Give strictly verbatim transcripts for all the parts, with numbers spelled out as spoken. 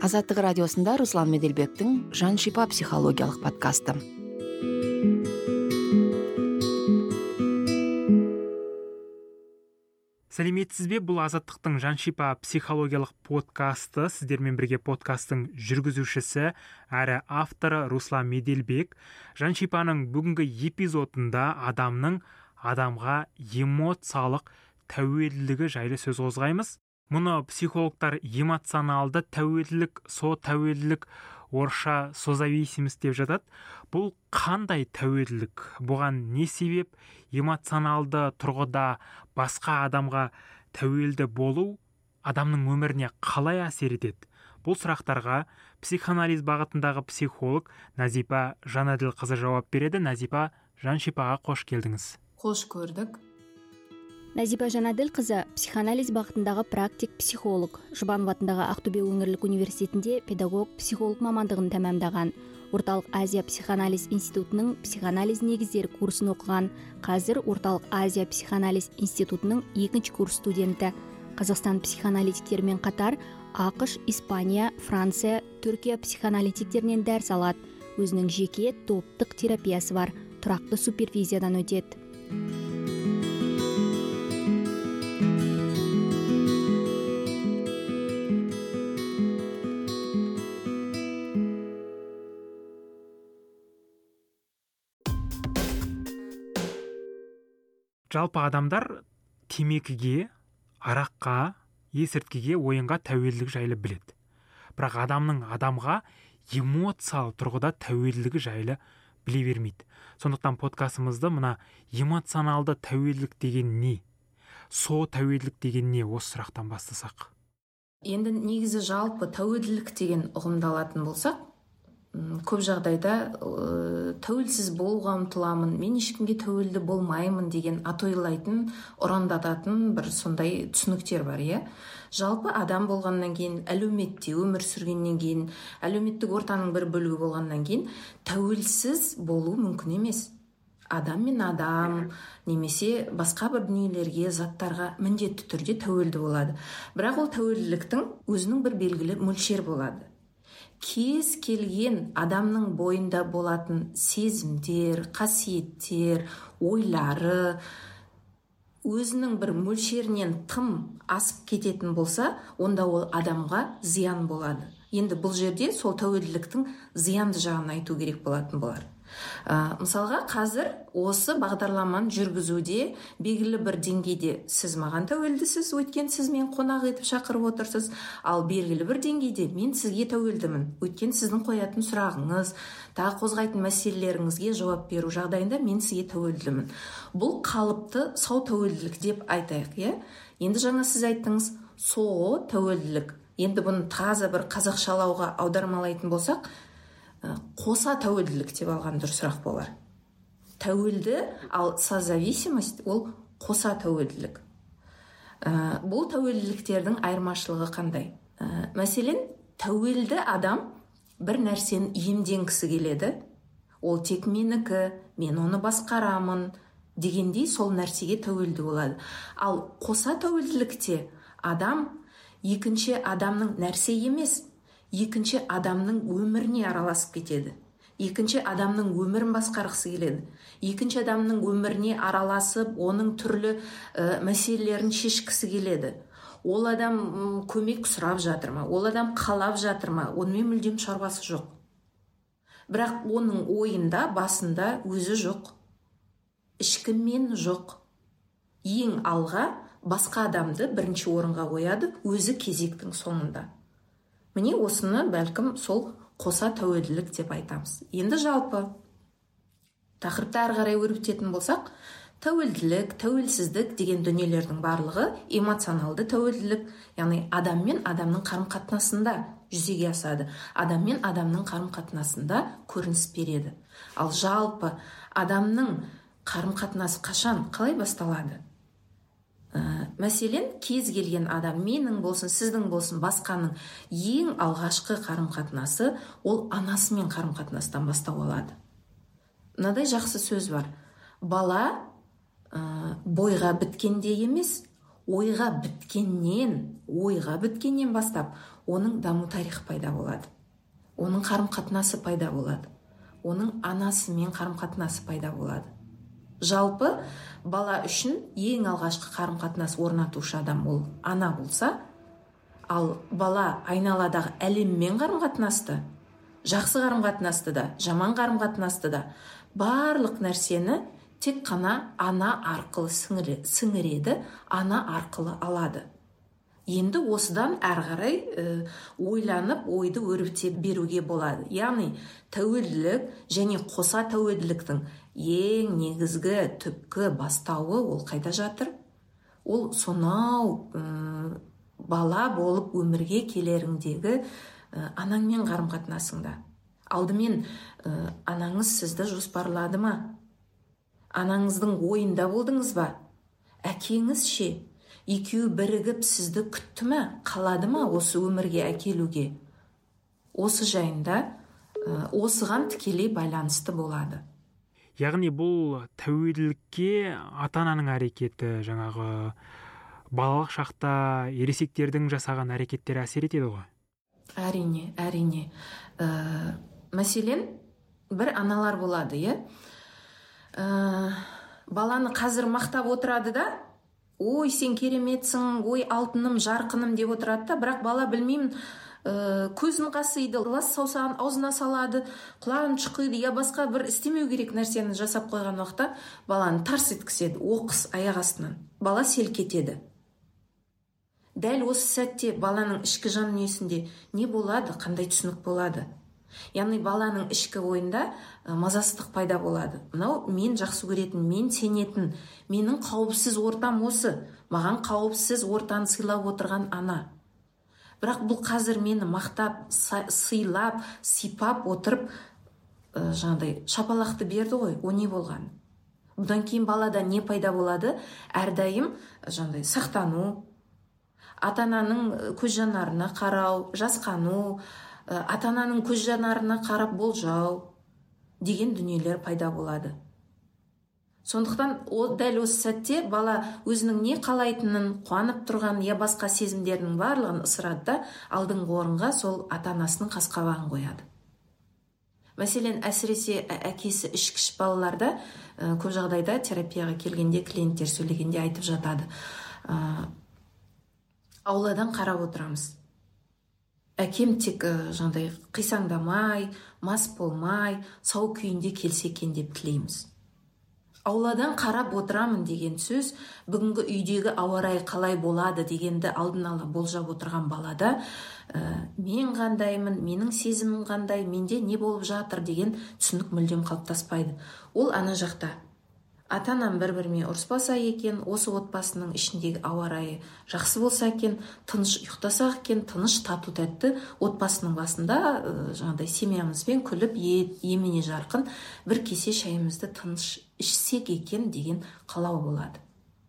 Азаттық радиосында Руслан Меделбектің Жан шипа психологиялық подкасты. Сәлеметсіз бе? Бұл Азаттықтың Жан шипа психологиялық подкасты. Сіздермен бірге подкасттың жүргізушісі әрі авторы Руслан Меделбек. Жан шипаның бүгінгі эпизодында адамның адамға эмоциялық тәуелділігі жайлы сөз қозғаймыз. Мұны психологтар эмоционалды тәуелділік, со тәуелділік, орысша созависимость деп жатады. Бұл қандай тәуелділік? Бұған не себеп? Эмоционалды тұрғыда басқа адамға тәуелді болу адамның өміріне қалай әсер етеді? Бұл сұрақтарға психоанализ бағытындағы психолог Назипа Жанаділқызы жауап береді. Назипа, Жан шипаға қош келдіңіз. Қош көрдік. Назипа Жанаділқызы психоанализ бағытындағы практик психолог. Жұбанов атындағы Ақтөбе өңірлік университетінде педагог психолог мамандығын тәмамдаған. Орталық Азия психоанализ институтының психоанализ негіздері курсын оқыған. Қазір Орталық Азия психоанализ институтының екінші курс студенті. Қазақстан психоаналитиктермен қатар ақш, Испания, Франция, Түркия психоаналитиктерінен дәріс алады. Өзінің жеке топтық терапиясы бар. Тұрақты супервизиядан өтеді. Жалпы адамдар темекіге, араққа, есірткіге, ойынға тәуелділік жайлы біледі. Бірақ адамның адамға эмоциялық тұрғыда тәуелділігі жайлы біле бермейді. Сондықтан подкастымызды мына эмоционалды тәуелділік деген не? Со тәуелділік деген не? Осы сұрақтан бастасақ. Енді негізі жалпы тәуелділік деген ұғымды алатын болсақ, көп жағдайда ә, тәуелсіз болуға ұмтыламын, мен ешкімге тәуелді болмаймын деген атойлайтын, ұрандататын бір сондай түсініктер бар, иә. Жалпы адам болғаннан кейін, әлеуметте өмір сүргеннен кейін, әлеуметтік ортаның бір бөлігі болғаннан кейін тәуелсіз болу мүмкін емес. Адам мен адам немесе басқа бір дүниелерге, заттарға міндетті түрде тәуелді болады. Бірақ ол тәуелділіктің өзінің бір белгілі мөлшері болады. Кез келген адамның бойында болатын сезімдер, қасиеттер, ойлары өзінің бір мөлшерінен тым асып кететін болса, онда ол адамға зиян болады. Енді бұл жерде сол тәуелділіктің зиянды жағын айту керек болатын болар. Ә, мысалға қазір осы бағдарламаны жүргізуде белгілі бір деңгейде сіз маған тәуелдісіз, өйткені сіз мен қонақ етіп шақырып отырсыз, ал белгілі бір деңгейде мен сізге тәуелдімін, өйткені сіздің қоятын сұрағыңыз, тағы қозғайтын мәселелеріңізге жауап беру жағдайында мен сізге тәуелдімін. Бұл қалыпты сау тәуелділік деп айтайық, иә? Енді жаңа сіз айттыңыз, со тәуелділік. Енді бұны таза бір қазақшалауға аудармалайтын болсақ, қоса тәуелділік деп алған дұрысырақ болар. Тәуелді, ал созависимость ол қоса тәуелділік. Ә, бұл тәуелділіктердің айырмашылығы қандай? Ә, мәселен, тәуелді адам бір нәрсені иемденгісі келеді. Ол тек менікі, мен оны басқарамын дегендей сол нәрсеге тәуелді болады. Ал қоса тәуелділікте адам екінші адамның нәрсе емес, екінші адамның өміріне араласып кетеді. Екінші адамның өмірін басқарғысы келеді. Екінші адамның өміріне араласып, оның түрлі ә, мәселелерін шешкісі келеді. Ол адам м, көмек сұрап жатыр ма? Ол адам қалап жатыр ма? Онымен мүлдем шаруасы жоқ. Бірақ оның ойында, басында өзі жоқ. Ішкі мен жоқ. Ең алға басқа адамды бірінші орынға қояды, өзі кезектің соңында. Міне осыны бәлкім сол қоса тәуелділік деп айтамыз. Енді жалпы тақырыпты ары қарай өрбітетін болсақ, тәуелділік, тәуелсіздік деген дүниелердің барлығы эмоционалды тәуелділік, яғни адам мен адамның қарым-қатынасында жүзеге асады. Адам мен адамның қарым-қатынасында көрініс береді. Ал жалпы адамның қарым-қатынасы қашан, қалай басталады? Ә, мәселен, кез келген адам, менің болсын, сіздің болсын, басқаның ең алғашқы қарым-қатынасы ол анасымен қарым-қатынастан бастау алады. Мынадай жақсы сөз бар. Бала ә, бойға біткенде емес, ойға біткеннен ойға біткеннен бастап оның даму тарихы пайда болады, оның қарым-қатынасы пайда болады, оның анасымен қарым-қатынасы пайда болады. Жалпы бала үшін ең алғашқы қарым-қатынас орнатушы адам ол ана болса, ал бала айналадағы әлеммен қарым-қатынасты, жақсы қарым-қатынасты да, жаман қарым-қатынасты да, барлық нәрсені тек қана ана арқылы сіңіреді, ана арқылы алады. Енді осыдан әрі қарай ә, ойланып, ойды өрбіте беруге болады. Яғни тәуелділік және қоса тәуелділіктің ең негізгі түпкі бастауы ол қайда жатыр? Ол сонау ә, бала болып өмірге келеріңдегі ә, анаңмен қарым-қатынасыңда. Алдымен ә, анаңыз сізді жоспарлады ма? Анаңыздың ойында болдыңыз ба? Әкеңіз ше? Екеуі бірігіп сізді күтті ме? Қалады ма осы өмірге әкелуге? Осы жайында ә, осыған тікелей байланысты болады. Яғни бұл тәуелділікке ата-ананың әрекеті, жаңағы балалық шақта ересектердің жасаған әрекеттері әсер етеді ғой? Әрине, әрине. Ә, мәселен, бір аналар болады, е? Ә, баланы қазір мақтап отырады да, ой, сен кереметсің, ой, алтыным, жарқыным деп отырады да, бірақ бала білмеймін, ә, көзін қасиды, лас саусағын аузына салады, құлағын шұқиды, я басқа бір істемеу керек нәрсені жасап қойған уақытта баланы тарс еткізеді, оқыс аяқ астынан. Бала селк етеді. Дәл осы сәтте баланың ішкі жан дүниесінде не болады, қандай түсінік болады? Яғни баланың ішкі ойында мазасыздық пайда болады. Мынау мен жақсы көретін, мен сенетін, менің қауіпсіз ортам осы, маған қауіпсіз ортаны сыйлап отырған ана. Бірақ бұл қазір мені мақтап, сыйлап, сипап отырып, ә, жаңағыдай шапалақты берді ғой, о не болған? Бұдан кейін балада не пайда болады? Әрдайым жаңағыдай сақтану, ата-ананың көз жанарына қарау, жасқану, ата-ананың көз жанарына қарап болжау деген дүниелер пайда болады. Сондықтан ол дәл осы сәтте бала өзінің не қалайтынын, қуанып тұрған, я басқа сезімдерінің барлығын ысырады да алдыңғы орынға сол ата-анасының қас-қабағын қояды. Мәселен, әсіресе әкесі ішкіш балаларда көп жағдайда терапияға келгенде клиенттер сөйлегенде айтып жатады. Ауладан қарап отырамыз. Әкем тек жаңдай қисаңдамай, мас болмай, сау күйінде келсе екен деп тілейміз. Ауладан қарап отырамын деген сөз бүгінгі үйдегі ауа райы қалай болады дегенді алдын ала болжап отырған балада ә, мен қандаймын, менің сезімім қандай, менде не болып жатыр деген түсінік мүлдем қалыптаспайды. Ол ана жақта. Ата-анам бір-бірімен ұрыспаса екен, осы отбасының ішіндегі ауа райы жақсы болса екен, тыныш ұйықтасақ екен, тыныш тату тәтті отбасының басында жаңағыдай семьямызбен күліп емене жарқын бір кесе шайымызды тыныш ішсек екен деген қалау болады.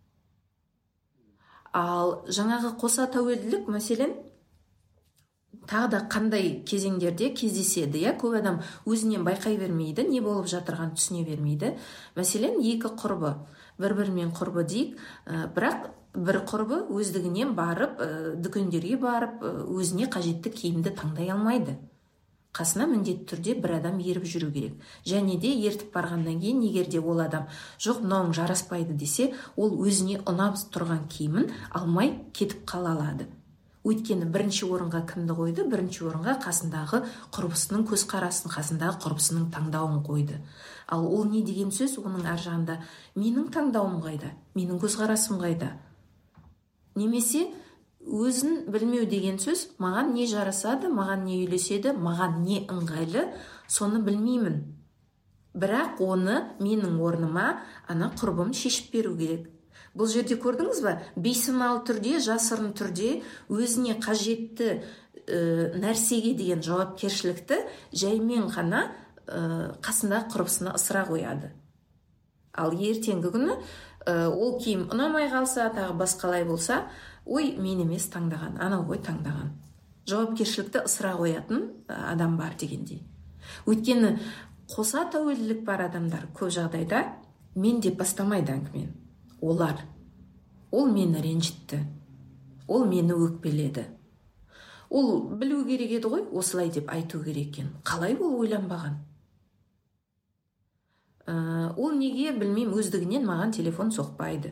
Ал жаңағы қоса тәуелділік мәселен тағы да қандай кезеңдерде кездеседі, я көп адам өзінен байқай бермейді, не болып жатырған түсіне бермейді. Мәселен, екі құрбы, бір-бірімен құрбы дейік, бірақ бір құрбы өздігінен барып, дүкендерге барып, өзіне қажетті киімді таңдай алмайды. Қасына міндетті түрде бір адам еріп жүру керек. Және де ертіп барғаннан кейін, егер де ол адам жоқ, мынауың жараспайды десе, ол өзіне ұнап тұрған киімін алмай кетіп қала алады. Өйткені бірінші орынға кімді қойды? Бірінші орынға қасындағы құрбысының көзқарасын, қасындағы құрбысының таңдауын қойды. Ал ол не деген сөз? Оның ар жағында менің таңдауым қайда? Менің көзқарасым қайда? Немесе өзін білмеу деген сөз, маған не жарасады, маған не үйлеседі, маған не ыңғайлы, соны білмеймін. Бірақ оны менің орныма ана құрбым шешіп беру керек. Бұл жерде көрдіңіз ба? Бейсаналы түрде, жасырын түрде өзіне қажетті ә, нәрсеге деген жауапкершілікті жаймен ғана ә, қасындағы құрбысына ысыра қояды. Ал ертеңгі күні ә, ол киім ұнамай қалса, тағы басқалай болса, ой, мен емес таңдаған, анау ғой таңдаған. Жауапкершілікті ысыра қоятын адам бар дегендей. Өйткені қоса тәуелділік бар адамдар көп жағдайда мен деп бастамайды әңгімені. Олар ол мені ренжітті, ол мені өкпеледі. Ол білу керек еді ғой, осылай деп айту керек екен. Қалай ол ойланбаған? Ә, ол неге білмеймін, өздігінен маған телефон соқпайды?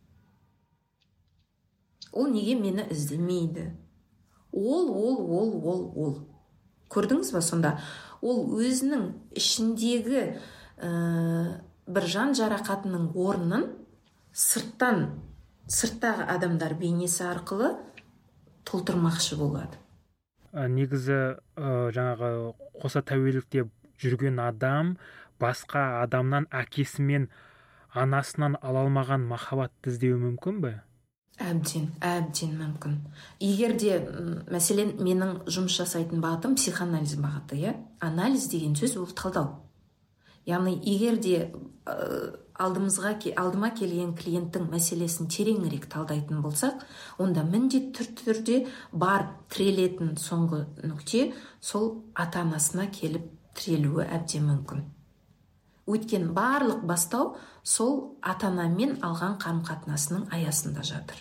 Ол неге мені іздемейді? Ол, ол, ол, ол, ол. Көрдіңіз ба сонда? Ол өзінің ішіндегі ә, бір жан жарақатының орнын сырттан, сырттағы адамдар бейнесі арқылы толтырмақшы болады. Негізі ә, жаңағы қоса тәуелдікте жүрген адам басқа адамнан, әкесі мен анасынан ала алмаған махаббатты іздеуі мүмкін бе? Әбден, әбден мүмкін. Егер де, мәселен, менің жұмыс жасайтын бағытым психоанализ бағыты, иә? Анализ деген сөз ол талдау. Яғни, егер де алдымызға, алдыма келген клиенттің мәселесін тереңірек талдайтын болсақ, онда міндетті түрде бар тірелетін соңғы нүкте сол ата-анасына келіп тірелуі әбден мүмкін. Өйткені барлық бастау сол ата-анамен алған қарым-қатынасының аясында жатыр.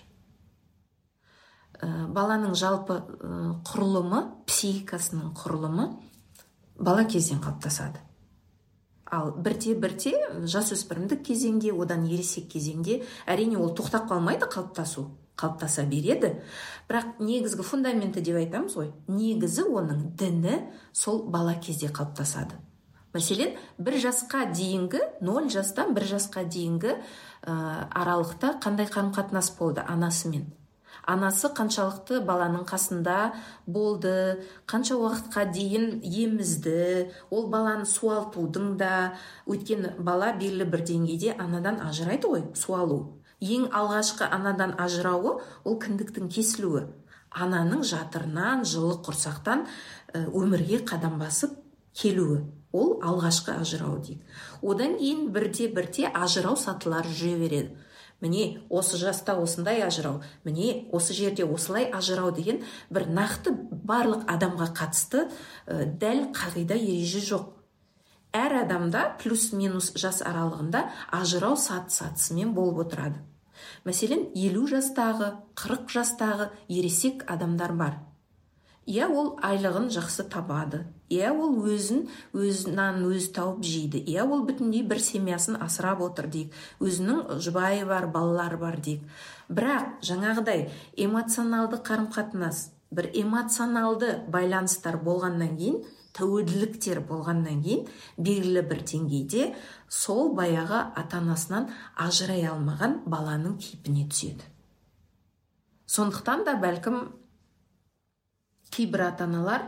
Ә, баланың жалпы ә, құрылымы, психикасының құрылымы бала кезден қалыптасады. Ал бірте-бірте жасөспірімдік кезеңде, одан ересек кезеңде әрине ол тоқтап қалмайды, қалыптасу, қалыптаса береді. Бірақ негізгі фундаменті деп айтамыз ғой, негізі оның діні сол бала кезде қалыптасады. Мәселен, бір жасқа дейінгі, нөл жастан бір жасқа дейінгі ә, аралықта қандай қарым-қатынас болды анасымен? Анасы қаншалықты баланың қасында болды, қанша уақытқа дейін емізді, ол баланы суалтудың да, өйткені бала белгілі бір деңгейде анадан ажырайды ғой, суалу. Ең алғашқы анадан ажырауы ол кіндіктің кесілуі. Ананың жатырынан, жылы құрсақтан өмірге қадам басып келуі. Ол алғашқы ажырау дейік. Одан кейін бірте-бірте ажырау сатылары жүре береді. Міне осы жаста осындай ажырау, міне осы жерде осылай ажырау деген бір нақты барлық адамға қатысты ә, дәл қағида ереже жоқ. Әр адамда плюс-минус жас аралығында ажырау саты-сатысымен болып отырады. Мәселен, елу жастағы, қырық жастағы ересек адамдар бар. Иә, ол айлығын жақсы табады. Иә, ол өзін өзінен өз тауып жейді. Иә, ол бүтіндей бір семьясын асырап отыр дейік. Өзінің жұбайы бар, балалары бар дейік. Бірақ жаңағыдай эмоционалды қарым-қатынас, бір эмоционалды байланыстар болғаннан кейін, тәуелділіктер болғаннан кейін, белгілі бір деңгейде сол баяғы ата-анасынан ажырай алмаған баланың кейпіне түседі. Сондықтан да бәлкім кейбір ата-аналар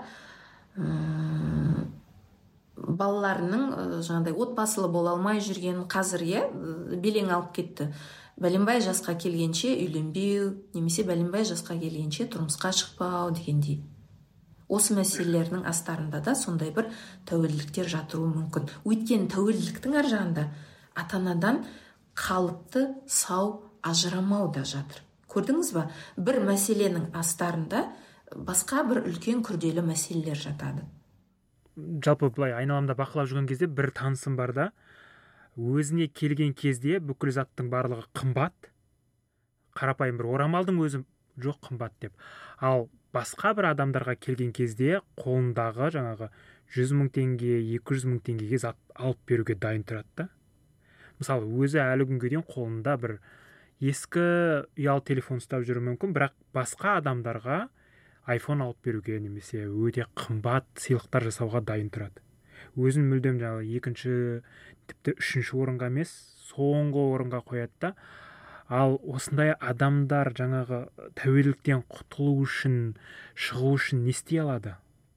балаларының жаңағыдай отбасылы бола алмай жүрген қазірге белең алып кетті. Бәленбай жасқа келгенше үйленбеу, немесе бәленбай жасқа келгенше тұрмысқа шықпау дегендей. Осы мәселелердің астарында да сондай бір тәуелділіктер жатыруы мүмкін. Өйткені тәуелділіктің ар жағында ата-анадан қалыпты сау ажырамау да жатыр. Көрдіңіз ба? Бір мәселенің астарында басқа бір үлкен күрделі мәселелер жатады. Жалпы былай айналамда бақылап жүрген кезде бір танысым бар да, өзіне келген кезде бүкіл заттың барлығы қымбат, қарапайым бір орамалдың өзі жоқ қымбат деп. Ал басқа бір адамдарға келген кезде қолындағы жаңағы жүз мың теңге, екі жүз мың теңгеге зат алып беруге дайын тұрады да. Мысалы, өзі әлі күнге дейін қолында бір ескі ұялы телефон ұстап жүруі мүмкін, бірақ басқа адамдарға айфон алып беруге немесе өте қымбат сыйлықтар жасауға дайын тұрады. Өзін мүлдем жаңағы екінші, тіпті үшінші орынға емес, соңғы орынға қояды да. Ал осындай адамдар жаңағы тәуелділіктен құтылу үшін, шығу үшін не істей алады?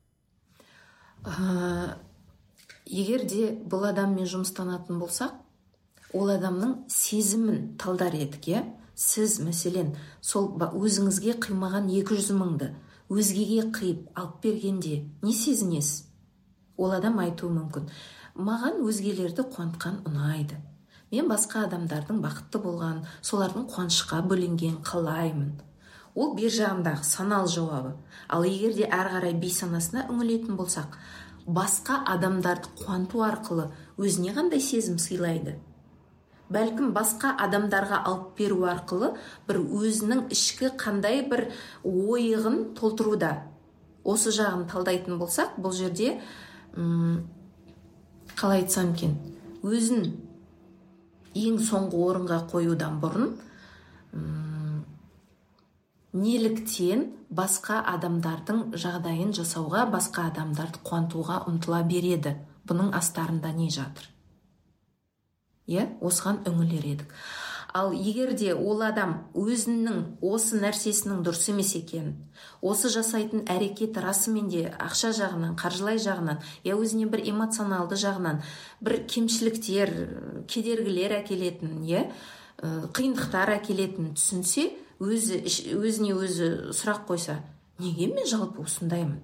Ә, егер де бұл адаммен жұмыстанатын болсақ, ол адамның сезімін талдар едік, иә? Сіз, мәселен, сол өзіңізге қимаған екі жүз мыңды өзгеге қиып алып бергенде не сезінесіз? Ол адам айтуы мүмкін: маған өзгелерді қуантқан ұнайды. Мен басқа адамдардың бақытты болған, солардың қуанышқа бөленген қалаймын. Ол бер жағындағы санал жауабы. Ал егер де әрі қарай бейсанасына үңілетін болсақ, басқа адамдарды қуанту арқылы өзіне қандай сезім сыйлайды? бәлкім басқа адамдарға алып беру арқылы бір өзінің ішкі қандай бір ойығын толтыруда. Осы жағын талдайтын болсақ, бұл жерде ұм, қалай айтсам екен, өзін ең соңғы орынға қоюдан бұрын ұм, неліктен басқа адамдардың жағдайын жасауға, басқа адамдарды қуантуға ұмтыла береді? Бұның астарында не жатыр? Е, осыған үңілер едік. Ал егер де ол адам өзінің осы нәрсесінің дұрыс емес екенін, осы жасайтын әрекеті расымен де ақша жағынан, қаржылай жағынан, я өзіне бір эмоционалды жағынан бір кемшіліктер, кедергілер әкелетін, е, қиындықтар әкелетін түсінсе, өзі, өзіне өзі сұрақ қойса, неге мен жалпы осындаймын?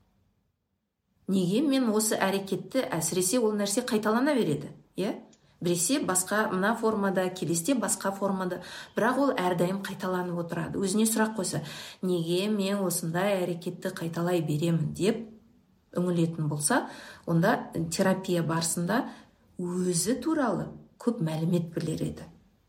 Неге мен осы әрекетті, әсіресе ол нәрсе қайталана береді? Е? Біресе басқа мына формада, келесте басқа формада, бірақ ол әрдайым қайталанып отырады. Өзіне сұрақ қойса, неге мен осындай әрекетті қайталай беремін деп үңілетін болса, онда терапия барысында өзі туралы көп мәлімет білер еді.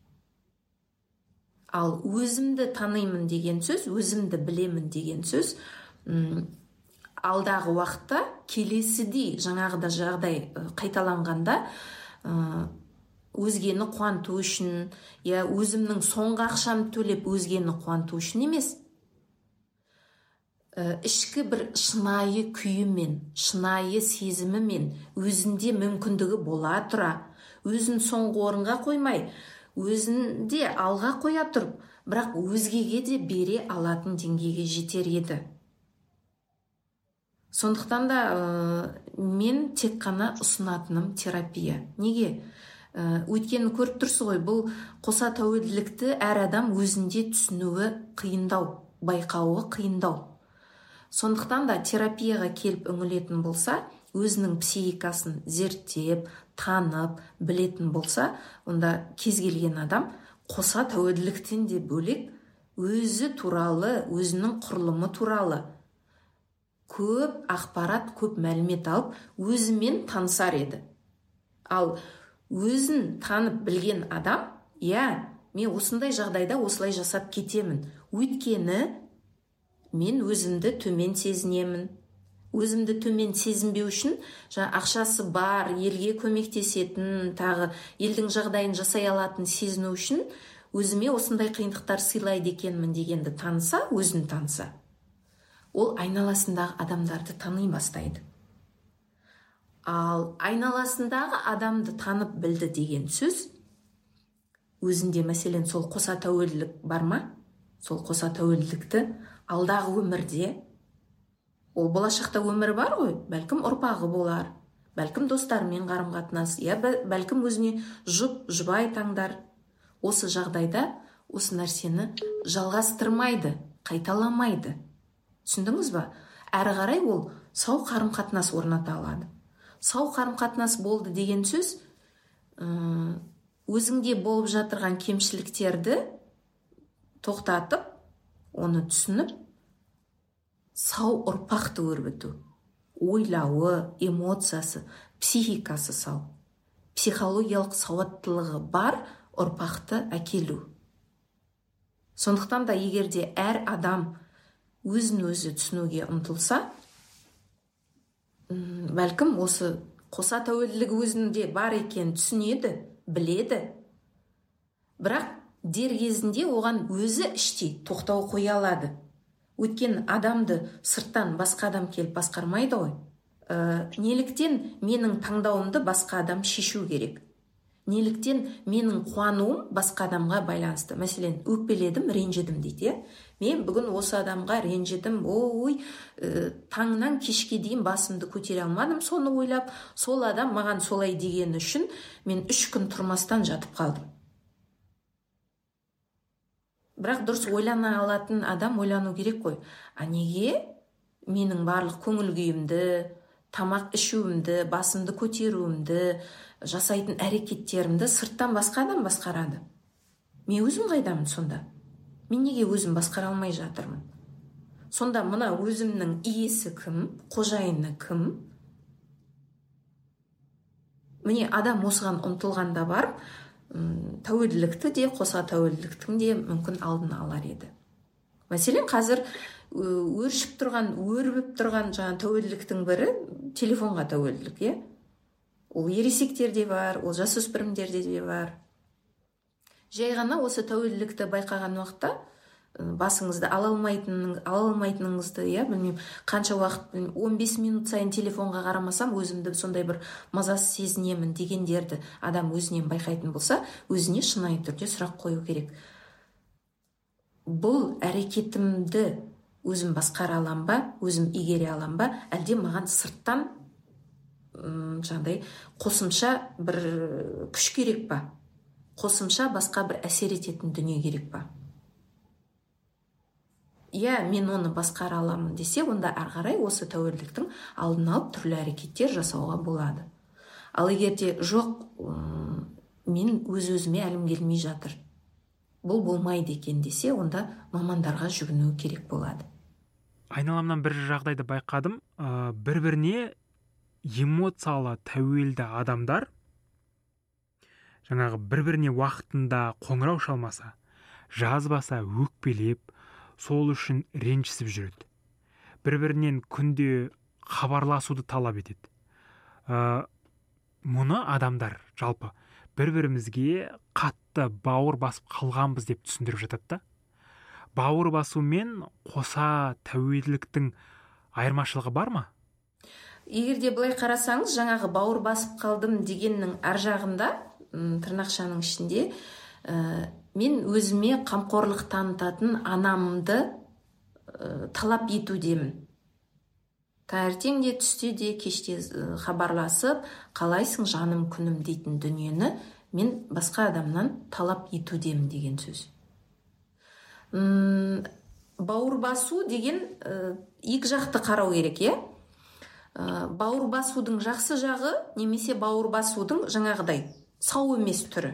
Ал өзімді танимын деген сөз, өзімді білемін деген сөз, алдағы уақытта келесідей жаңағыда жағдай қайталанғанда өзгені қуанту үшін, я өзімнің соңғы ақшамды төлеп өзгені қуанту үшін емес, ішкі бір шынайы күйімен, шынайы сезімімен, өзінде мүмкіндігі бола тұра, өзін соңғы орынға қоймай, өзінде алға қоя тұрып, бірақ өзгеге де бере алатын деңгейге жетер еді. Сондықтан да ә, мен тек қана ұсынатыным терапия. Неге? Ә, өйткені көріп тұрсыз ғой, бұл қоса тәуелділікті әр адам өзінде түсінуі қиындау, байқауы қиындау. Сондықтан да терапияға келіп үңілетін болса, өзінің психикасын зерттеп, танып, білетін болса, онда кез келген адам қоса тәуелділіктен де бөлек өзі туралы, өзінің құрылымы туралы көп ақпарат, көп мәлімет алып, өзімен танысар еді. Ал өзін танып білген адам, я, мен осындай жағдайда осылай жасап кетемін. Өйткені мен өзімді төмен сезінемін. Өзімді төмен сезінбеу үшін, жаңа ақшасы бар, елге көмектесетін, тағы елдің жағдайын жасай алатын сезіну үшін, өзіме осындай қиындықтар сыйлайды екенмін дегенді таныса, өзін таныса, ол айналасындағы адамдарды тани бастайды. Ал айналасындағы адамды танып білді деген сөз, өзінде мәселен сол қоса тәуелділік бар ма? Сол қоса тәуелділікті алдағы өмірде, ол болашақта өмір бар ғой, бәлкім ұрпағы болар, бәлкім достарымен қарым-қатынас, я бәлкім өзіне жұп, жұбай таңдар. Осы жағдайда осы нәрсені жалғастырмайды, қайталамайды. Түсіндіңіз ба? Әрі қарай ол сау қарым-қатынас орната алады. Сау қарым-қатынас болды деген сөз, өзіңде болып жатырған кемшіліктерді тоқтатып, оны түсініп, сау ұрпақты өрбіту. Ойлауы, эмоциясы, психикасы сау. Психологиялық сауаттылығы бар ұрпақты әкелу. Сондықтан да егерде әр адам өзін өзі түсінуге ұмтылса, бәлкім осы қоса тәуелділігі өзінде бар екен түсінеді, біледі. Бірақ дер кезінде оған өзі іштей тоқтау қоя алады. Өйткені адамды сырттан басқа адам келіп басқармайды ғой. Ә, неліктен менің таңдауымды басқа адам шешу керек? Неліктен менің қуануым басқа адамға байланысты? Мәселен, өкпеледім, ренжідім дейді. Мен бүгін осы адамға ренжідім, ой, ә, таңнан кешке дейін басымды көтере алмадым, соны ойлап, сол адам маған солай дегені үшін мен үш күн тұрмастан жатып қалдым. Бірақ дұрыс ойлана алатын адам ойлану керек қой. А неге менің барлық көңіл күйімді, тамақ ішуімді, басымды көтеруімді, жасайтын әрекеттерімді сырттан басқа адам басқарады? Мен өзім қайдамын сонда? Мен неге өзім басқара алмай жатырмын? Сонда мына өзімнің иесі кім, қожайыны кім? Міне адам осыған ұмтылғанда барып, тәуелділікті де қоса тәуелділіктің де мүмкін алдын алар еді. Мәселен, қазір өршіп тұрған, өрбіп тұрған жаңа тәуелділіктің бірі телефонға тәуелділік, иә? Ол ересектерде бар, ол жасөспірімдерде де бар. Жай ғана осы тәуелділікті байқаған уақытта басыңызды ала алмайтыныңыз, ала алмайтыныңызды, иә, білмеймін, қанша уақыт, он бес минут сайын телефонға қарамасам, өзімді сондай бір мазасыз сезінемін дегендерді адам өзінен байқайтын болса, өзіне шынайы түрде сұрақ қою керек. Бұл әрекетімді өзім басқара алам ба, өзім игере алам ба, әлде маған сырттан жаңағыдай қосымша бір күш керек па? Қосымша басқа бір әсер ететін дүние керек па? Иә, мен оны басқара аламын десе, онда ары қарай осы тәуелділіктің алдын алып түрлі әрекеттер жасауға болады. Ал егер де жоқ, мен өз-өзіме әлім келмей жатыр, бұл болмайды екен десе, онда мамандарға жүгіну керек болады. Айналамнан бір жағдайды байқадым, бір-біріне эмоциялы тәуелді адамдар жаңағы бір-біріне уақытында қоңырау шалмаса, жазбаса өкпелеп, сол үшін ренжісіп жүреді. Бір-бірінен күнде хабарласуды талап етеді. Ә, мұны адамдар жалпы бір-бірімізге қатты бауыр басып қалғанбыз деп түсіндіріп жатады да. Бауыр басу мен қоса тәуелділіктің айырмашылығы бар ма? Егер де былай қарасаңыз, жаңағы бауыр басып қалдым дегеннің ар жағында, тырнақшаның ішінде, ә, мен өзіме қамқорлық танытатын анамды ә, талап етудемін. Таңертең де, түсте де, кеште хабарласып, қалайсың жаным күнім дейтін дүниені мен басқа адамнан талап етудемін деген сөз. М, бауыр басу деген ә, екі жақты қарау керек, е? Ә, бауыр басудың жақсы жағы немесе бауыр басудың жаңағыдай сау емес түрі.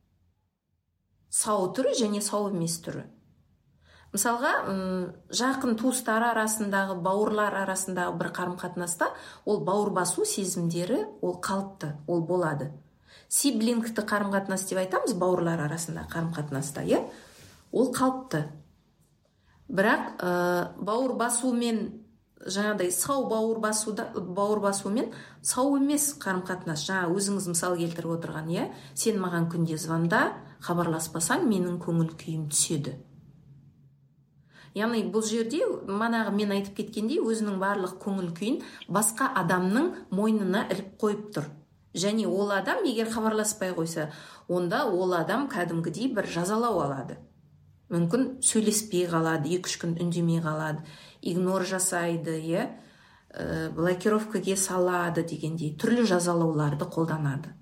Сау түрі және сау емес түрі. Мысалға, жақын туыстары арасындағы, бауырлар арасындағы бір қарым-қатынаста ол бауыр басу сезімдері ол қалыпты, ол болады. Сиблингті қарым-қатынас деп айтамыз бауырлар арасында қарым-қатынаста, иә? Ол қалыпты. Бірақ ә, бауыр басумен жаңағыдай сау бауыр басуда, бауыр басумен сау емес қарым-қатынас. Жаңа өзіңіз мысал келтіріп отырған, иә? Сен маған күнде звонда, хабарласпасаң, менің көңіл күйім түседі. Яғни бұл жерде манағы мен айтып кеткендей, өзінің барлық көңіл күйін басқа адамның мойнына іліп қойып тұр. Және ол адам егер хабарласпай қойса, онда ол адам кәдімгідей бір жазалау алады. Мүмкін сөйлеспей қалады, екі-үш күн үндемей қалады, игнор жасайды, е, блокировкаге салады дегендей түрлі жазалауларды қолданады.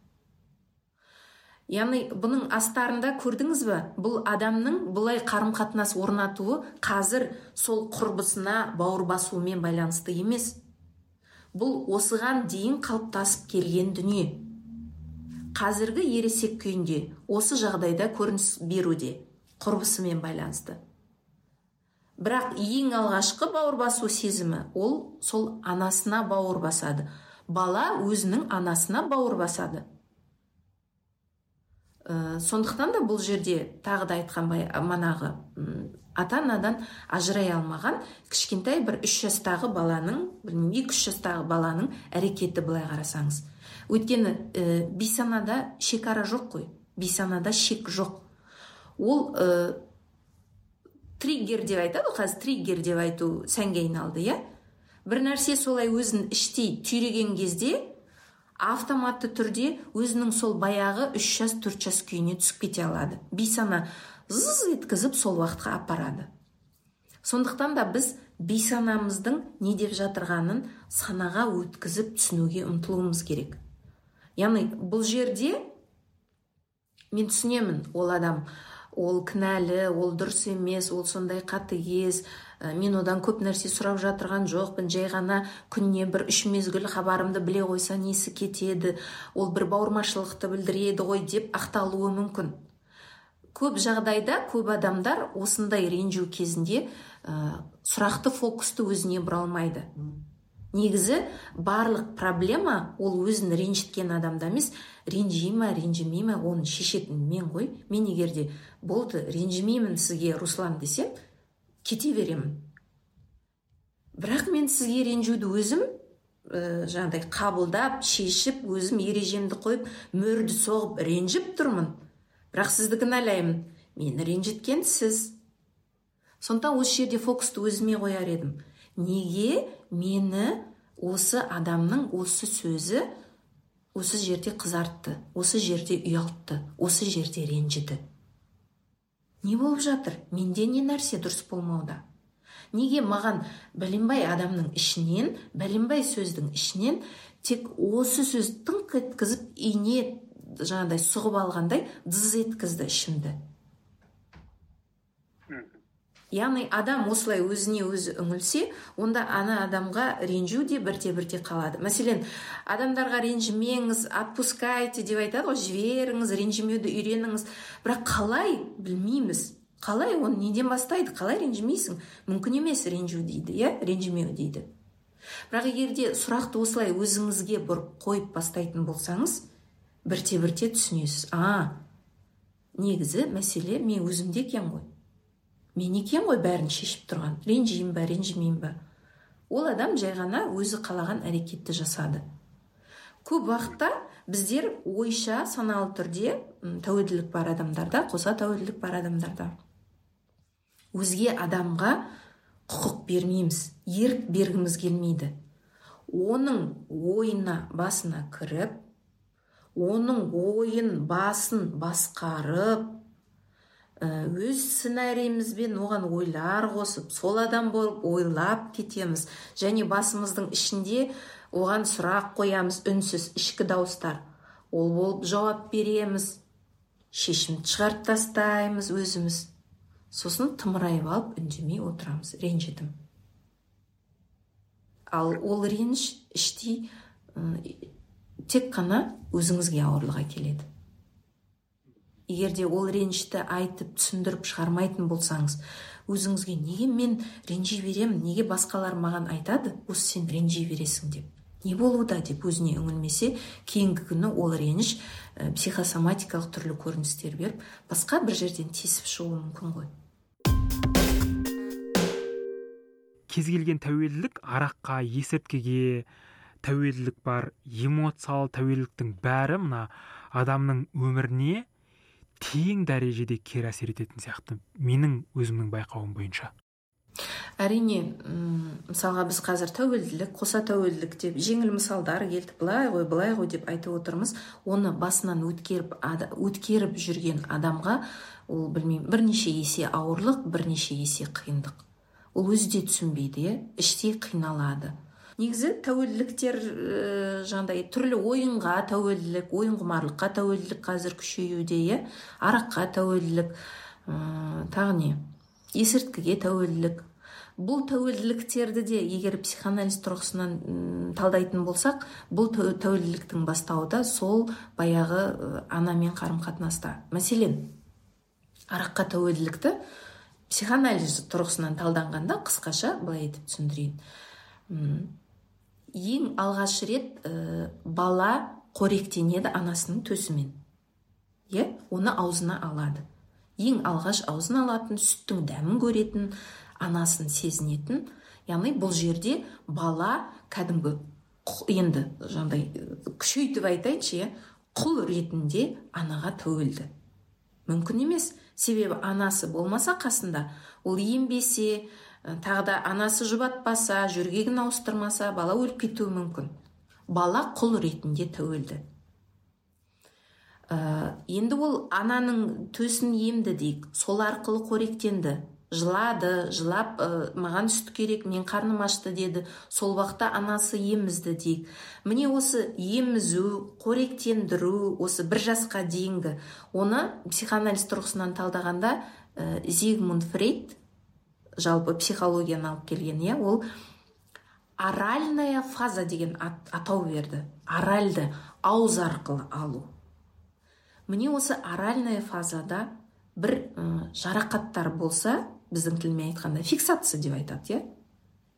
Яғни бұның астарында көрдіңіз бе, бұл адамның бұлай қарым-қатынас орнатуы қазір сол құрбысына бауыр басуымен байланысты емес. Бұл осыған дейін қалыптасып келген дүние. Қазіргі ересек күйінде осы жағдайда көрініс беруде, құрбысымен байланысты. Бірақ ең алғашқы бауыр басу сезімі ол сол анасына бауыр басады. Бала өзінің анасына бауыр басады. Ә, сондықтан да бұл жерде тағы да айтқан манағы ата-анадан ажырай алмаған кішкентай бір үш жастағы баланың, екі-үш жастағы баланың әрекеті былай қарасаңыз. Өйткені ә, бейсанада шекара жоқ қой, бейсанада шек жоқ. Ол ә, триггер деп айтады, қазір триггер деп айту сәнге айналды, иә? Бір нәрсе солай өзін іштей түйреген кезде автоматты түрде өзінің сол баяғы үш жас, төрт жас күйіне түсіп кете алады. Бейсана зыз еткізіп сол уақытқа апарады. Сондықтан да біз бейсанамыздың не деп жатырғанын санаға өткізіп түсінуге ұмтылуымыз керек. Яғни бұл жерде мен түсінемін, ол адам ол кінәлі, ол дұрыс емес, ол сондай қатыгез, мен одан көп нәрсе сұрап жатырған жоқпын, жай ғана күніне бір үш мезгіл хабарымды біле қойса несі кетеді, ол бір бауырмашылықты білдіреді ғой деп ақталуы мүмкін. Көп жағдайда көп адамдар осындай ренжу кезінде ә, сұрақты фокусты өзіне бұра алмайды. Негізі барлық проблема ол өзін ренжіткен адамда емес, ренжи ма ренжімей ма оны шешетін мен ғой. Мен егерде болды ренжімеймін сізге Руслан десем, кете беремін. Бірақ мен сізге ренжуді өзім ә, жаңағыдай қабылдап, шешіп, өзім ережемді қойып, мөрді соғып ренжіп тұрмын. Бірақ сізді кінәлаймын. Мені ренжіткен сіз. Сондықтан осы жерде фокусты өзіме қояр едім. Неге мені осы адамның осы сөзі осы жерде қызартты, осы жерде ұялтты, осы жерде ренжіді? Не болып жатыр? Менде не нәрсе дұрыс болмауда? Неге маған бәленбай адамның ішінен, бәленбай сөздің ішінен тек осы сөз тыңқ еткізіп, ине жаңағыдай сұғып алғандай дыз еткізді ішімді? Яғни адам осылай өзіне өзі үңілсе, онда ана адамға ренжу де бірте-бірте қалады. Мәселен, адамдарға ренжімеңіз, отпускайте деп айтады ғой, жіберіңіз, ренжімеуді үйреніңіз. Бірақ қалай білмейміз. Қалай оны неден бастайды? Қалай ренжімейсің? Мүмкін емес ренжу дейді, иә, ренжімеу дейді. Бірақ егерде сұрақты осылай өзіңізге бұрып қойып бастайтын болсаңыз, бірте-бірте түсінесіз. А, негізі мәселе мен өзімде екен ғой. Мен екен ғой бәрін шешіп тұрған. Ренжейін ба, ренжімейін ба? Ол адам жай ғана өзі қалаған әрекетті жасады. Көп уақытта біздер ойша саналы түрде тәуелділік бар адамдарда, қоса тәуелділік бар адамдарда өзге адамға құқық бермейміз, ерік бергіміз келмейді. Оның ойына, басына кіріп, оның ойын, басын басқарып, өз сценариімізбен оған ойлар қосып, сол адам болып ойлап кетеміз. Және басымыздың ішінде оған сұрақ қоямыз, үнсіз ішкі дауыстар. Ол болып жауап береміз, шешім шығарып тастаймыз өзіміз. Сосын тымырайып алып үндемей отырамыз, ренжідім. Ал ол реніш іштей тек қана өзіңізге ауырлық әкеледі. Егерде ол ренішті айтып, түсіндіріп шығармайтын болсаңыз, өзіңізге неге мен ренжи беремін, неге басқалар маған айтады, осы сен ренжи бересің деп. Не болуда деп өзіне үңілмесе, кейінгі күні ол реніш ә, психосоматикалық түрлі көріністер беріп, басқа бір жерден тесіп шығуы мүмкін ғой. Кез келген тәуелділік араққа, есірткіге тәуелділік бар, эмоциялы тәуелділіктің бәрі мына адамның өміріне тең дәрежеде кері әсер ететін сияқты, менің өзімнің байқауым бойынша. Әрине, мысалға біз қазір тәуелділік, қоса тәуелділік деп жеңіл мысалдар келтіп, былай ғой, былай ғой деп айтып отырмыз. Оны басынан өткеріп, ада, өткеріп жүрген адамға ол білмеймін, бірнеше есе ауырлық, бірнеше есе қиындық. Ол өзі де түсінбейді, іштей қиналады. Негізі тәуелділіктер жаңағыдай түрлі ойынға тәуелділік, ойын құмарлыққа тәуелділік қазір күшеюде, араққа тәуелділік, тағы не? Есірткіге тәуелділік. Бұл тәуелділіктерді де егер психоанализ тұрғысынан талдайтын болсақ, бұл тәуелділіктің бастауы да сол баяғы анамен қарым-қатынаста. Мәселен, араққа тәуелділікті психоанализ тұрғысынан талданғанда қысқаша былай етіп түсіндірейін. Ең алғаш рет ә, бала қоректенеді анасының төсімен. Е, оны аузына алады. Ең алғаш аузына алатын, сүттің дәмін көретін, анасын сезінетін. Яғни бұл жерде бала кәдімгі енді жаңдай күшейтіп айтайыншы, құл ретінде анаға тәуелді. Мүмкін емес, себебі анасы болмаса қасында, ол ембесе, тағы да анасы жұбатпаса, жүргегін ауыстырмаса, бала өліп кетуі мүмкін. Бала құл ретінде тәуелді. Ә, енді ол ананың төсін емді дейік, сол арқылы қоректенді. Жылады, жылап, ә, маған сүт керек, мен қарным ашты деді. Сол уақытта анасы емізді дейік. Міне осы емізу, қоректендіру, осы бір жасқа дейінгі, оны психоанализ тұрғысынан талдағанда ә, Зигмунд Фрейд жалпы психологияны алып келген, иә, ол оральная фаза деген атау берді. Оральды ауыз арқылы алу. Міне осы оральная фазада бір ә, жарақаттар болса, біздің тілмен айтқанда фиксация деп айтады, иә.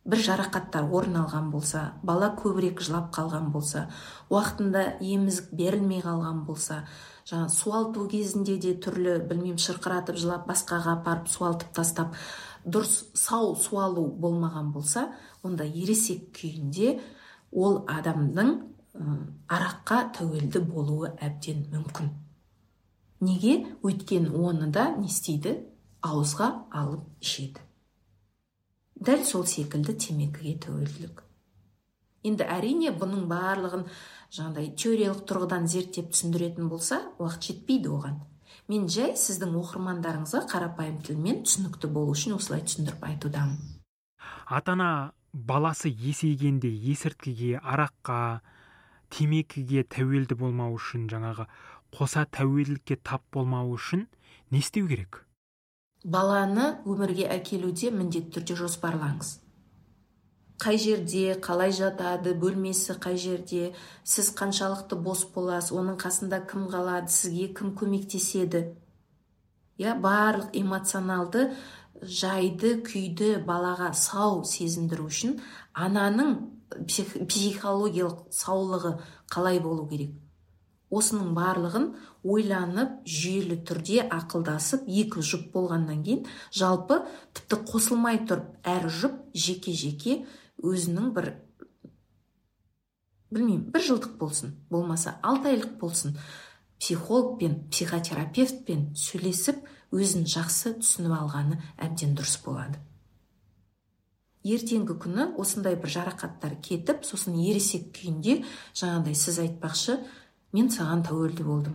бір жарақаттар орын алған болса, бала көбірек жылап қалған болса, уақытында емізік берілмей қалған болса, жаңа суалту кезінде де түрлі білмеймін шырқыратып жылап басқаға апарып суалтып тастап дұрыс сау суалу болмаған болса, онда ересек күйінде ол адамның араққа тәуелді болуы әбден мүмкін. Неге? Өйткені оны да не істейді? Ауызға алып ішеді. Дәл сол секілді темекіге тәуелділік. Енді әрине бұның барлығын жаңағыдай теориялық тұрғыдан зерттеп түсіндіретін болса, уақыт жетпейді оған. Мен жай сіздің оқырмандарыңызға қарапайым тілмен түсінікті болу үшін осылай түсіндіріп айтудамын. Ата-ана баласы есейгенде есірткіге, араққа, темекіге тәуелді болмау үшін, жаңағы қоса тәуелділікке тап болмау үшін не істеу керек? Баланы өмірге әкелуде міндетті түрде жоспарлаңыз. Қай жерде, қалай жатады, бөлмесі қай жерде, сіз қаншалықты бос боласыз, оның қасында кім қалады, сізге кім көмектеседі. Я, барлық эмоционалды жайды, күйді балаға сау сезіндіру үшін ананың псих, психологиялық саулығы қалай болу керек? Осының барлығын ойланып, жүйелі түрде ақылдасып, екі жұп болғаннан кейін, жалпы тіпті қосылмай тұрып, әр жұп жеке-жеке өзінің бір, білмеймін, бір жылдық болсын, болмаса алты айлық болсын, психологпен, психотерапевтпен сөйлесіп, өзін жақсы түсініп алғаны әбден дұрыс болады. Ертеңгі күні осындай бір жарақаттар кетіп, сосын ересек күйінде, жаңағыдай сіз айтпақшы, мен саған тәуелді болдым.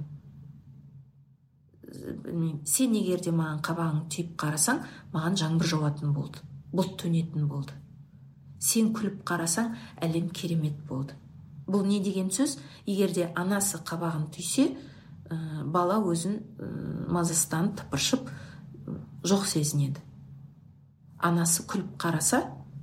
Сен егерде маған қабағың түйіп қарасаң, маған жаңбыр жауатын болды, бұлт төнетін болды. Сен күліп қарасаң, әлем керемет болды. Бұл не деген сөз? Егерде анасы қабағын түйсе, бала өзін мазасызданып тыпыршып жоқ сезінеді. Анасы күліп қараса,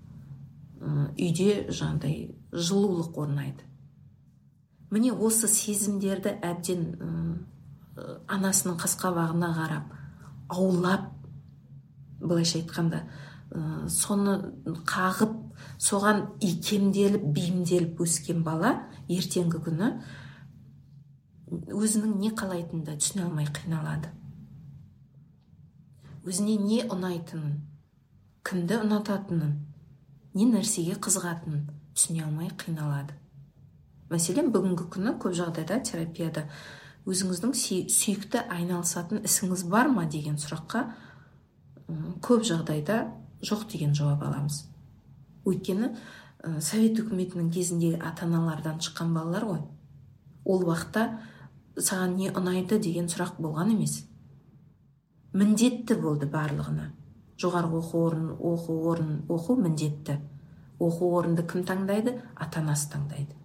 үйде жаңағыдай жылулық орнайды. Міне осы сезімдерді әбден анасының қас-қабағына қарап, аулап, былайша айтқанда, соны қағып, соған икемделіп, бейімделіп өскен бала ертеңгі күні өзінің не қалайтынын түсіне алмай қиналады. Өзіне не ұнайтынын, кімді ұнататынын, не нәрсеге қызығатынын түсіне алмай қиналады. Мәселен, бүгінгі күні көп жағдайда терапияда өзіңіздің сүйікті айналысатын ісіңіз бар ма деген сұраққа көп жағдайда жоқ деген жауап аламыз. Өйткені Совет үкіметінің кезіндегі ата-аналардан шыққан балалар ғой. Ол уақытта саған не ұнайды деген сұрақ болған емес. Міндетті болды барлығына. Жоғарғы оқу орнын, оқу орнын оқу міндетті. Оқу орынды кім таңдайды? Ата-анасы таңдайды.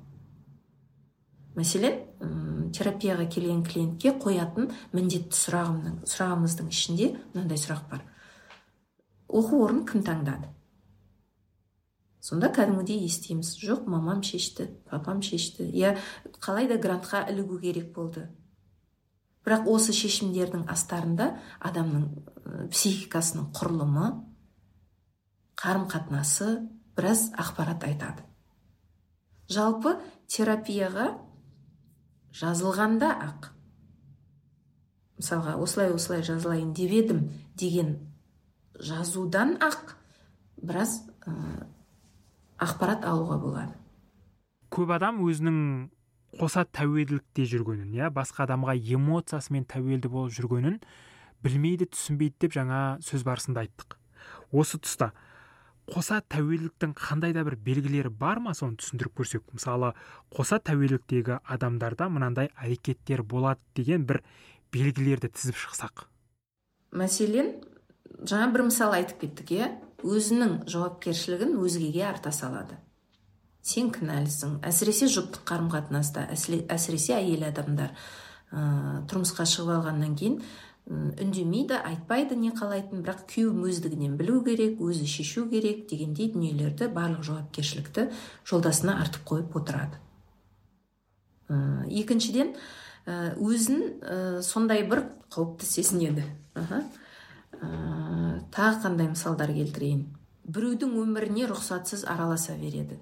Мәселен, терапияға келген клиентке қоятын міндетті сұрағымның, сұрағымыздың ішінде мынандай сұрақ бар. Оқу орнын кім таңдады? Сонда кәдімгідей естиміз. Жоқ, мамам шешті, папам шешті. Я қалайда грантқа ілігу керек болды. Бірақ осы шешімдердің астарында адамның психикасының құрылымы, қарым-қатынасы біраз ақпарат айтады. Жалпы терапияға жазылғанда ақ, мысалға осылай-осылай жазылайын деп едім деген жазудан ақ біраз ә, ақпарат алуға болады. Көп адам өзінің қоса тәуелділікте жүргенін, я, басқа адамға эмоциясымен тәуелді болып жүргенін білмейді, түсінбейді деп жаңа сөз барысында айттық. Осы тұста қоса тәуелділіктің қандай да бір белгілері бар ма, соны түсіндіріп көрсек. Мысалы, қоса тәуелділіктегі адамдарда мынандай әрекеттер болады деген бір белгілерді тізіп шықсақ. Мәселен, жаңа бір мысал айтып кеттік, е, өзінің жауапкершілігін өзгеге арта салады. Сен кінәлісің. Әсіресе жұптық қарым-қатынаста, әсіресе әйел адамдар ә, тұрмысқа шығып алғаннан кейін үндемейді, айтпайды не қалайтын, бірақ күйеуім өздігінен білу керек, өзі шешу керек дегендей дүниелерді, барлық жауапкершілікті жолдасына артып қойып отырады. Ә, екіншіден, өзін ә, сондай бір қауіпті сезінеді. Аха. Ә, тағы қандай мысалдар келтірейін. біреудің өміріне рұқсатсыз араласа береді.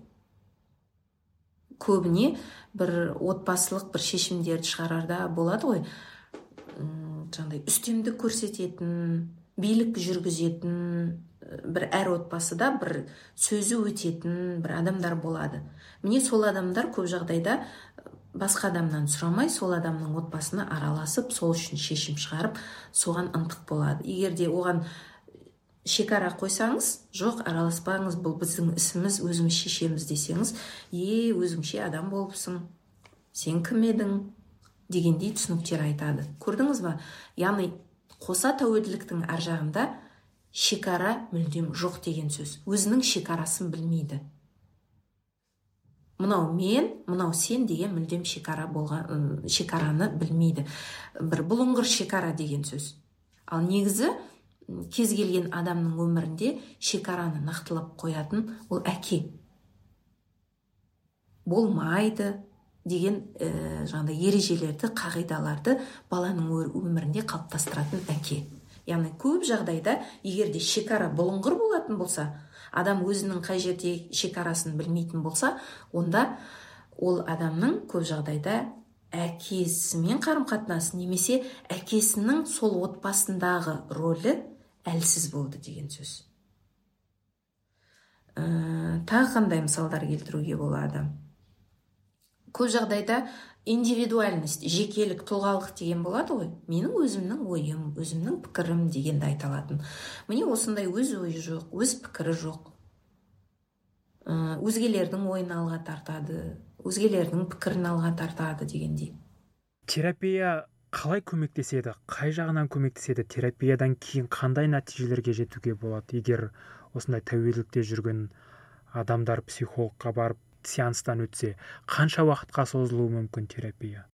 Көбіне бір отбасылық бір шешімдерді шығарарда болады ғой, жаңағыдай үстемдік көрсететін, билік жүргізетін, бір әр отбасыда бір сөзі өтетін бір адамдар болады. Міне сол адамдар көп жағдайда басқа адамнан сұрамай, сол адамның отбасына араласып, сол үшін шешім шығарып, соған ынтық болады. Егер де оған шекара қойсаңыз, жоқ, араласпаңыз, бұл біздің ісіміз, өзіміз шешеміз десеңіз, е, өзіңше адам болыпсың, сен кім едің дегендей түсініктер айтады. Көрдіңіз ба? Яғни қоса тәуелділіктің ар жағында шекара мүлдем жоқ деген сөз. Өзінің шекарасын білмейді. Мынау мен, мынау сен деген мүлдем шекара болған, шекараны білмейді. Бір бұлыңғыр шекара деген сөз. Ал негізі кез келген адамның өмірінде шекараны нақтылап қоятын ол әке. Болмайды деген ә, жаңағыдай ережелерді, қағидаларды баланың өмірінде қалыптастыратын әке. Яғни көп жағдайда, егер де шекара бұлыңғыр болатын болса, адам өзінің қай жерде шекарасын білмейтін болса, онда ол адамның көп жағдайда әкесімен қарым-қатынасы немесе әкесінің сол отбасындағы рөлі әлсіз болды деген сөз. Ә, тағы қандай мысалдар келтіруге болады? Көп жағдайда индивидуальность, жекелік, тұлғалық деген болады ғой. Менің өзімнің ойым, өзімнің пікірім дегенді айталатын. Міне осындай өз ойы жоқ, өз пікірі жоқ. Ә, өзгелердің ойын алға тартады, өзгелердің пікірін алға тартады дегендей. Терапия қалай көмектеседі? Қай жағынан көмектеседі? Терапиядан кейін қандай нәтижелерге жетуге болады? Егер осындай тәуелділікте жүрген адамдар психологқа барып сеанстан өтсе, қанша уақытқа созылуы мүмкін терапия?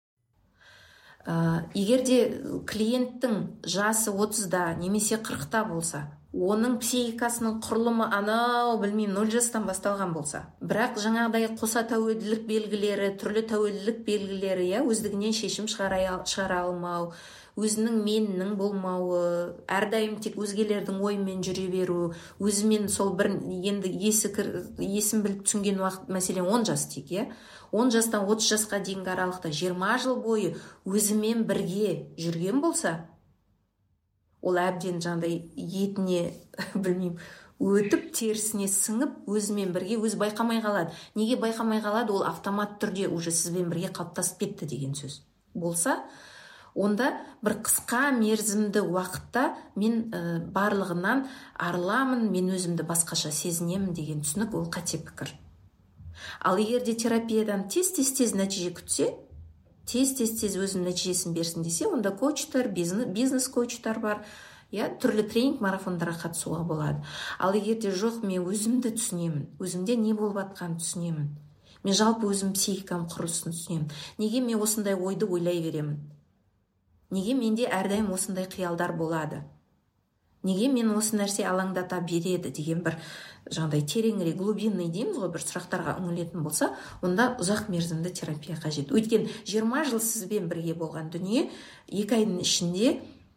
Ә, егер де клиенттің жасы отызда немесе қырықта болса, оның психикасының құрылымы анау, білмеймін, нөл жастан басталған болса, бірақ жаңағыдай қоса тәуелділік белгілері, түрлі тәуелділік белгілері, я, өздігінен шешім шығара, шығара алмау, өзінің менінің болмауы, әрдайым тек өзгелердің ойымен жүре беру, өзімен сол бір енді есі, есін біліп түсінген уақыт, мәселен он жас тек, я, он жастан отыз жасқа дейінгі аралықта жиырма жыл бойы өзімен бірге жүрген болса, ол әбден жаңағыдай етіне білмеймін, өтіп терісіне сіңіп, өзімен бірге өз байқамай қалады. Неге байқамай қалады? Ол автомат түрде уже сізбен бірге қалыптасып кетті деген сөз. Болса, онда бір қысқа мерзімді уақытта мен ә, барлығынан арыламын, мен өзімді басқаша сезінемін деген түсінік, ол қате пікір. Ал егер де терапиядан тез-тез-тез нәтиже күтсе, тез-тез-тез өзінің нәтижесін берсін десе, онда коучтар, бизнес, бизнес коучтар бар, я, түрлі тренинг марафондарға қатысуға болады. Ал егер де жоқ, мен өзімді түсінемін, өзімде не болып жатқанын түсінемін, мен жалпы өзім психикам құрылысын түсінемін, неге мен осындай ойды ойлай беремін, неге менде әрдайым осындай қиялдар болады, неге мен осы нәрсе алаңдата береді деген бір жаңағыдай тереңірек, глубинный дейміз ғой, бір сұрақтарға үңілетін болса, онда ұзақ мерзімді терапия қажет. Өйткені жиырма жыл сізбен бірге болған дүние екі айдың ішінде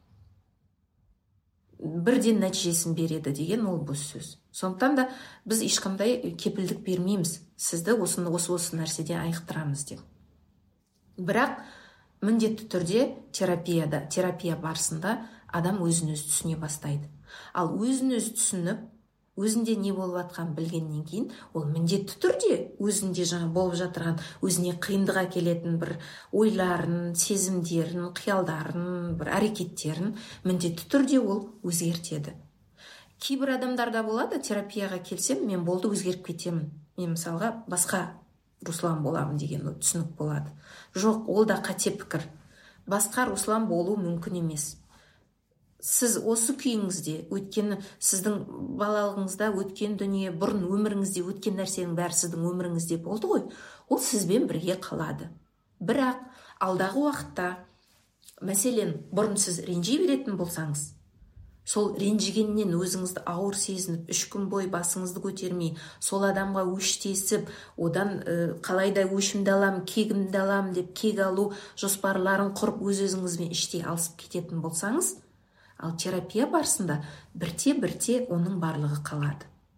бірден нәтижесін береді деген ол бос сөз. Сондықтан да біз ешқандай кепілдік бермейміз, сізді осыны осы осы нәрседен айықтырамыз деп. Бірақ міндетті түрде терапияда, терапия барысында адам өзін өзі түсіне бастайды. Ал өзін өзі түсініп, өзінде не болып жатқан білгеннен кейін, ол міндетті түрде өзінде жаңа болып жатырған, өзіне қиындық әкелетін бір ойларын, сезімдерін, қиялдарын, бір әрекеттерін міндетті түрде ол өзгертеді. Кейбір адамдарда болады, терапияға келсем, мен болды өзгеріп кетемін. Мен мысалға басқа Руслан боламын деген түсінік болады. Жоқ, ол да қате пікір. Басқа Руслан болу мүмкін емес. Сіз осы күйіңізде, өткені сіздің балалығыңызда өткен дүние, бұрын өміріңізде өткен нәрсенің бәрі сіздің өміріңізде болды ғой, ол сізбен бірге қалады. Бірақ алдағы уақытта, мәселен, бұрын сіз ренжи беретін болсаңыз, сол ренжігеннен өзіңізді ауыр сезініп, үш күн бойы басыңызды көтермей, сол адамға өштесіп, одан ә, қалайда өшімді алам, кегімді алам деп кек алу жоспарларын құрып өз-өзіңізбен іштей алысып кететін болсаңыз, ал терапия барысында бірте-бірте оның барлығы қалады.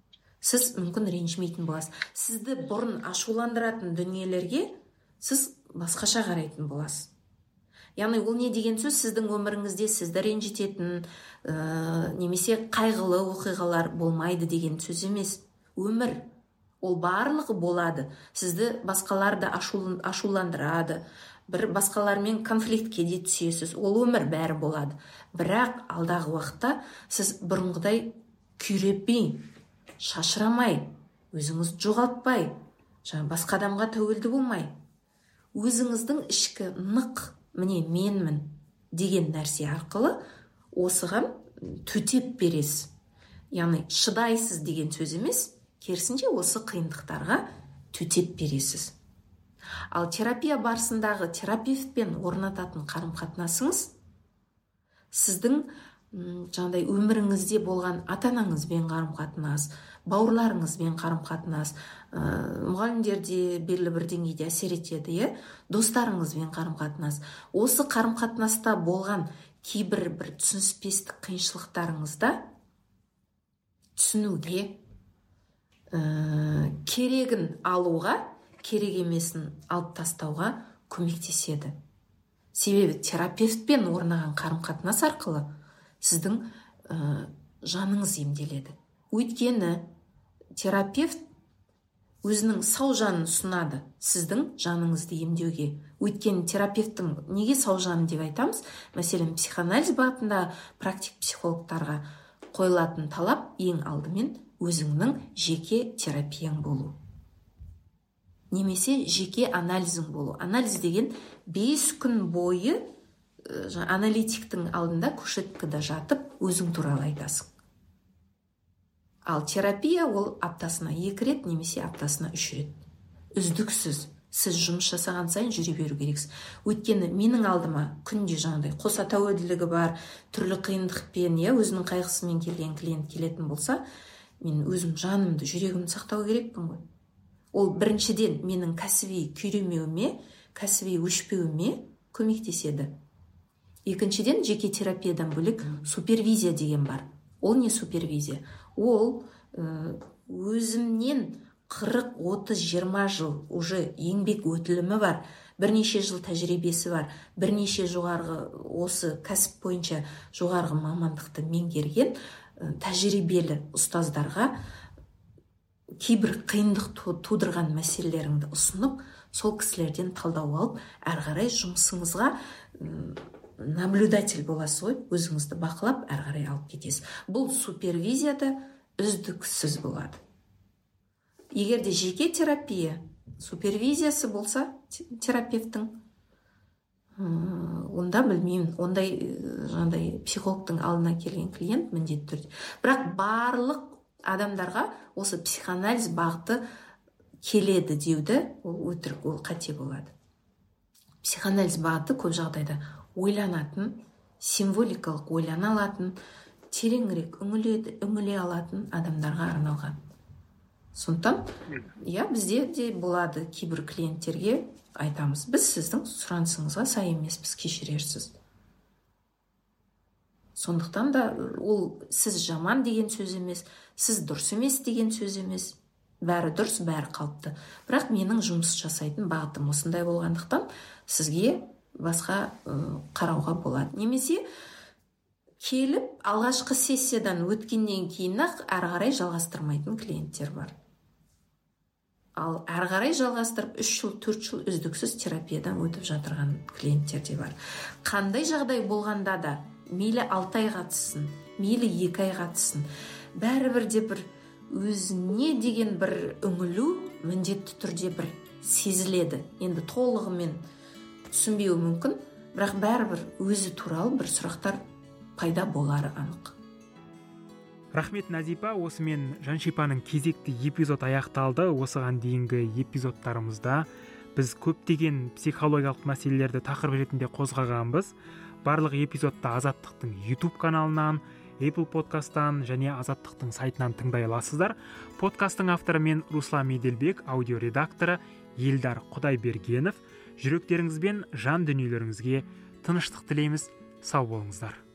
сіз мүмкін ренжімейтін боласыз. Сізді бұрын ашуландыратын дүниелерге сіз басқаша қарайтын боласыз. Яғни ол не деген сөз? Сіздің өміріңізде сізді ренжітетін ә, немесе қайғылы оқиғалар болмайды деген сөз емес. Өмір ол барлығы болады. Сізді басқалар да ашуландырады, бір басқалармен конфликтке де түсесіз. Ол өмір, бәрі болады. Бірақ алдағы уақытта сіз бұрынғыдай күйреппей, шашырамай, өзіңіз жоғалтпай, жаңа басқа адамға тәуелді болмай, өзіңіздің ішкі нық, міне менмін деген нәрсе арқылы осыған төтеп бересіз. Яғни шыдайсыз деген сөз емес, керісінше осы қиындықтарға төтеп бересіз. Ал терапия барысындағы терапевтпен орнататын қарым-қатынасыңыз сіздің жаңағыдай өміріңізде болған ата-анаңызбен қарым-қатынас, бауырларыңызбен қарым-қатынас, мұғалімдерде белгілі бір деңгейде әсер етеді, е? Достарыңызбен қарым-қатынас. Осы қарым-қатынаста болған кейбір бір түсініспестік қиыншылықтарыңызда түсінуге, ә, керегін алуға, керек емесін алып тастауға көмектеседі. Себебі терапевтпен орнаған қарым-қатынас арқылы сіздің ә, жаныңыз емделеді. Өйткені терапевт өзінің сау жанын ұсынады сіздің жаныңызды емдеуге. Өйткені терапевттің неге сау жаны деп айтамыз? Мәселен, психоанализ бағытында практик психологтарға қойылатын талап ең алдымен өзіңнің жеке терапияң болу. Немесе жеке анализің болу. Анализ деген бес күн бойы ә, аналитиктің алдында кушеткада жатып өзің туралы айтасың. Ал терапия ол аптасына екі рет немесе аптасына үш рет. Үздіксіз сіз жұмыс жасаған сайын жүре беру керексіз. Өйткені менің алдыма күнде жаңағыдай қоса тәуелділігі бар, түрлі қиындықпен, я өзінің қайғысымен келген клиент келетін болса, мен өзім жанымды, жүрегімді сақтау керекпін ғой. Ол біріншіден менің кәсіби күйремеуіме, кәсіби өшпеуіме көмектеседі. Екіншіден, жеке терапиядан бөлек супервизия деген бар. Ол не супервизия? Ол өзімнен қырық, отыз, жиырма жыл уже еңбек өтілімі бар, бірнеше жыл тәжірибесі бар, бірнеше жоғарғы осы кәсіп бойынша жоғарғы мамандықты меңгерген тәжірибелі ұстаздарға кейбір қиындық тудырған мәселелеріңді ұсынып, сол кісілерден талдау алып, әрі қарай жұмысыңызға наблюдатель боласыз ғой, өзіңізді бақылап, әрі қарай алып кетесіз. Бұл супервизияда үздіксіз болады. Егер де жеке терапия супервизиясы болса терапевттің, онда білмеймін, ондай жаңағыдай психологтың алдына келген клиент міндетті түрде. Бірақ барлық адамдарға осы психоанализ бағыты келеді деуді, ол өтірік, ол қате болады. Психоанализ бағыты көп жағдайда ойланатын, символикалық ойлана алатын, тереңірек үңіле алатын адамдарға арналған. Сондықтан, я бізде де болады кейбір клиенттерге айтамыз, біз сіздің сұранысыңызға сай емеспіз, кешірерсіз. Сондықтан да ол сіз жаман деген сөз емес, сіз дұрыс емес деген сөз емес. Бәрі дұрыс, бәрі қалыпты. Бірақ менің жұмыс жасайтын бағытым осындай болғандықтан сізге басқа қарауға болады. Немесе келіп алғашқы сессиядан өткеннен кейін-ақ әрі қарай жалғастырмайтын клиенттер бар. Ал әрі қарай жалғастырып үш жыл, төрт жыл үздіксіз терапиядан өтіп жатырған клиенттер де бар. Қандай жағдай болғанда да мейлі алты ай қатыссын, мейлі екі ай қатыссын, бәрібір де бір өзіне деген бір үңілу міндетті түрде бір сезіледі. Енді толығымен түсінбеуі мүмкін, бірақ бәрібір өзі туралы бір сұрақтар пайда болары анық. Рахмет, Назипа. Осымен Жаншипаның кезекті эпизод аяқталды. Осыған дейінгі эпизодтарымызда біз көптеген психологиялық мәселелерді тақырып ретінде қозғағанбыз. Барлық эпизодта Азаттықтың YouTube каналынан, Apple подкасттан және Азаттықтың сайтынан тыңдай аласыздар. Подкасттың авторы мен Руслан Меделбек, аудио редакторы Елдар Құдайбергенов. Жүректеріңіз бен жан дүниелеріңізге тыныштық тілейміз. Сау болыңыздар.